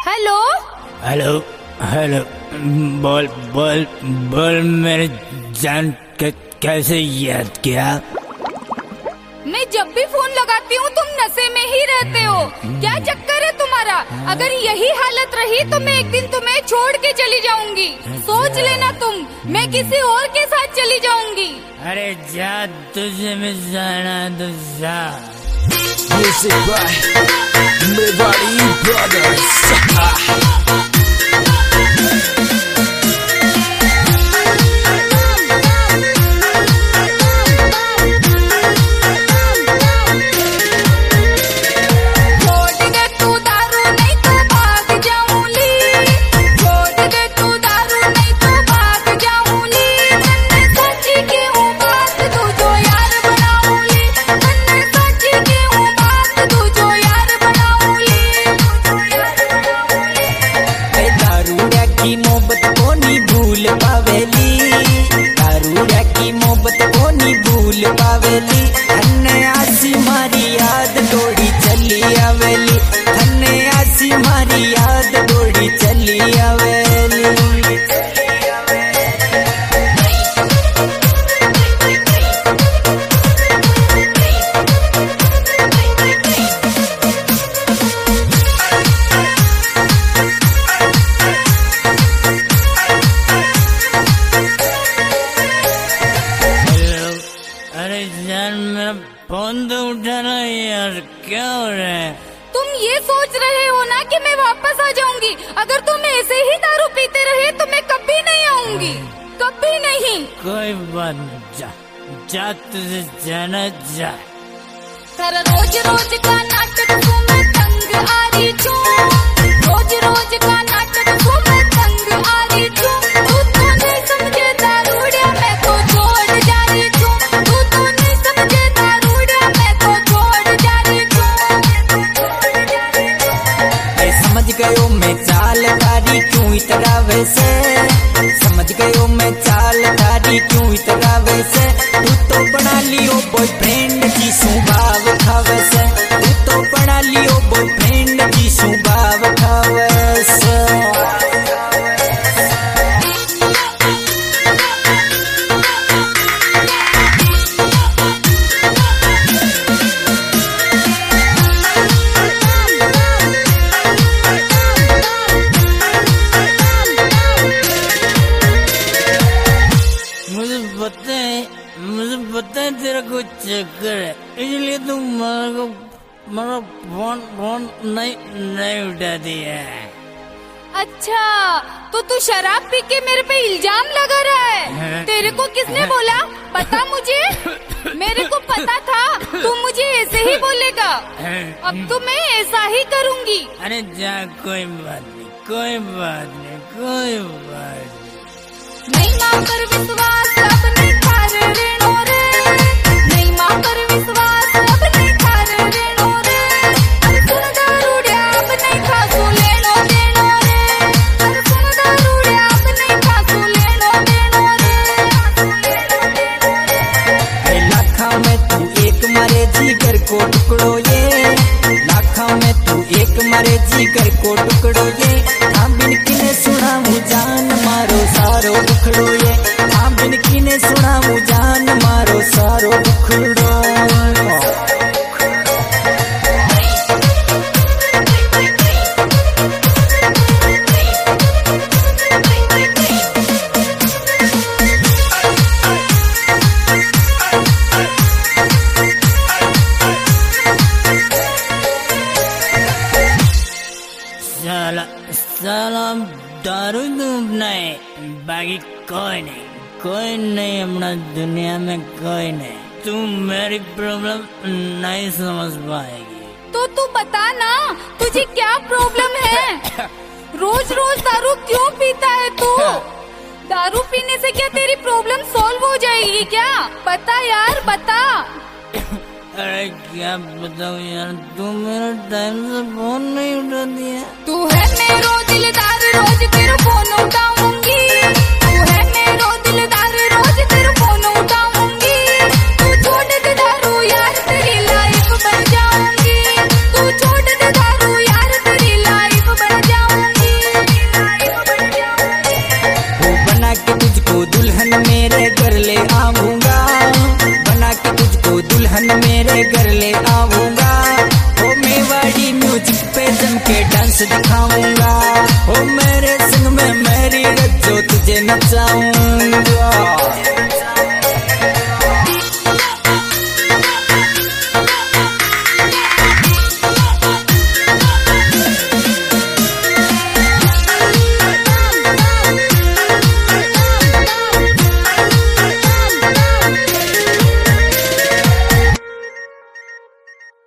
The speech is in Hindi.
Hello hello hello. बोल बोल बोल मेरे जान, कैसे याद किया? मैं जब भी फोन लगाती हूँ तुम नशे में ही रहते हो। क्या चक्कर है तुम्हारा? अगर यही हालत रही तो मैं एक दिन तुम्हें छोड़ के चली जाऊंगी। सोच लेना तुम, मैं किसी और के साथ चली जाऊंगी। अरे जा, तुझे भी जाना तो जा। Music by Mewari Brothers. पावेली धन्ने आसी मारी याद दौड़ी चली आवेली, धन्ने आसी मारी याद दौड़ी चली आवेली। अरे जान, मेरा फोन तो उठाना यार, क्या हो रहा है? तुम ये सोच रहे हो ना कि मैं वापस आ जाऊंगी। अगर तुम ऐसे ही दारू पीते रहे तो मैं कभी नहीं आऊंगी, कभी नहीं। कोई बात नहीं, जा जा, तुझे जाना जा। तेरा रोज रोज का नाटक को मैं तंग आ रही छूं, रोज रोज का नाटक को मैं तंग आ रही छूं। तू तो नहीं समझे दारूडिया, मैं तो छोड़ जा रही छूं। तू तो नहीं समझे दारूडिया, मैं तो छोड़ जा रही छूं। समझ गयो मैं चाल तारी क्यों इतना वैसे, समझ गयो मैं चाल तारी क्यों इतना वैसे। तू तो बना लियो बॉयफ्रेंड की स्वभाव खावे से, तू तो बना लियो बॉयफ्रेंड की स्वभाव खावे से। मुझे पता है तेरा कुछ चक्कर है, इसलिए तुम मेरा फोन नहीं उठाती है। अच्छा, तो तू शराब पी के मेरे पे इल्जाम लगा रहा है? तेरे को किसने बोला? बता मुझे। मेरे को पता था तू मुझे ऐसे ही बोलेगा। अब तो मैं ऐसा ही करूँगी। अरे जा, कोई बात नहीं, कोई बात नहीं, कोई बात नहीं। माँ पर विश्वास अब नहीं कर रेणो रे, नहीं माँ पर विश्वास अब नहीं कर रेणो रे। अरे सुन दारूडिया, अब नहीं खासू लेनो देनो रे। अरे सुन दारूडिया, अब नहीं खासू लेनो देनो रे। लाखा में तू एक मारे जिगर को टुकड़ो ये, लाखा में तू एक मारे जिगर को टुकड़ो ये। हम बिन किने सुना मु जान मारो सारो दुखड़ो ये, हम बिन किने सुना मु जान मारो सारो दुखड़ो। साला दारू डूबना है, बाकी कोई नहीं अपना दुनिया में कोई नहीं। तू मेरी प्रॉब्लम नहीं समझ पाएगी। तो तू बता ना, तुझे क्या प्रॉब्लम है? रोज रोज दारू क्यों पीता है तू? दारू पीने से क्या तेरी प्रॉब्लम सॉल्व हो जाएगी क्या? बता यार, बता। अरे क्या बताऊं यार, तू मेरा टाइम से फोन नहीं उठाती है। तू है मेरो दिलदार, रोज तेरा फोन उठाऊंगी। तू है मेरो दिलदार, रोज तेरा फोन उठाऊंगी। तू छोड़ दे दारू यार, तेरी लाइफ बन जाऊंगी। तू छोड़ दे दारू यार, तेरी लाइफ बन जाऊंगी। तुझको दुल्हन मेरे घर ले आऊंगा। ओ मेवाड़ी म्यूजिक पे जम के डांस दिखाऊंगा। ओ मेरे संग में मेरी रज्जो तुझे नचाऊंगा।